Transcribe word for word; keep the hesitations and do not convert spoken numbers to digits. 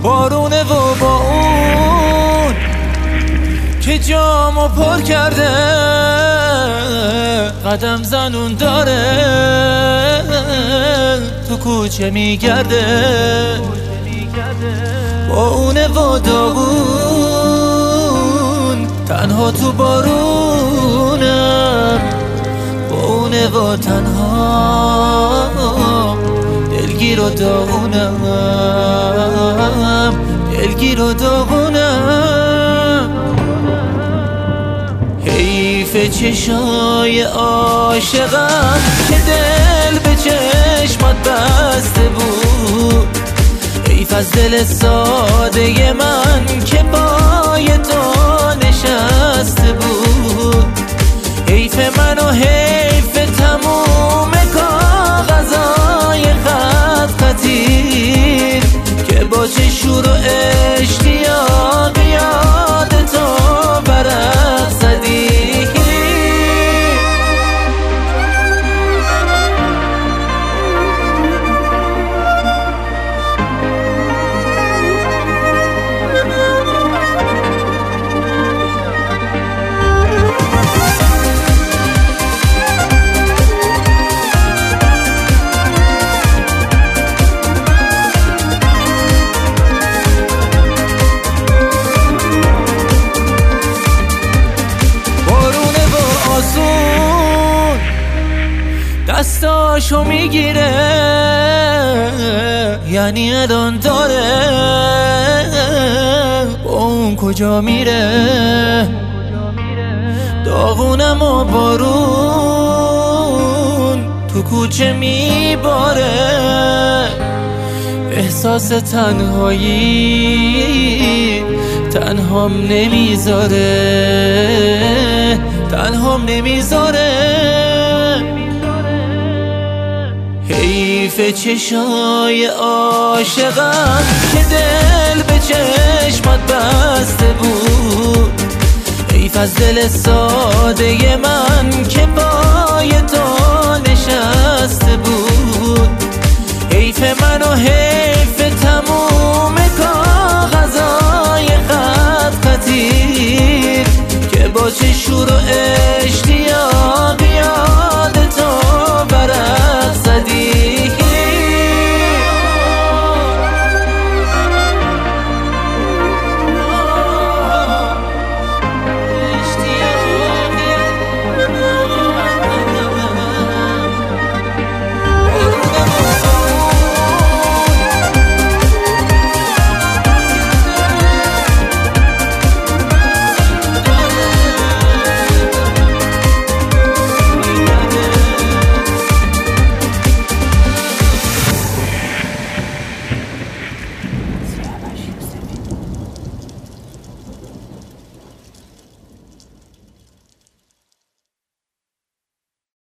بارونه و با اون که جامو پر کرده قدم زنون داره تو کوچه میگرده با اونه و داغون تنها تو بارونم با اونه و تنها دلگیر و داغونم دلگیر و داغونم حیف چشای عاشقم که دل به چشمات بسته بود حیف از دل ساده من که پای تو نشسته بود حیف من و حیف تموم کاغذای خط خطیر که با چه شور و اشتیاق یاد تو برق زدی دستاشو میگیره یعنی الان داره با اون کجا میره داغونم و بارون تو کوچه میباره احساس تنهایی تنهام نمیذاره تنهام نمیذاره حیف چشای عاشقم که دل به چشمات بسته بود حیف از دل ساده من که پای تو نشسته بود حیف من و حیف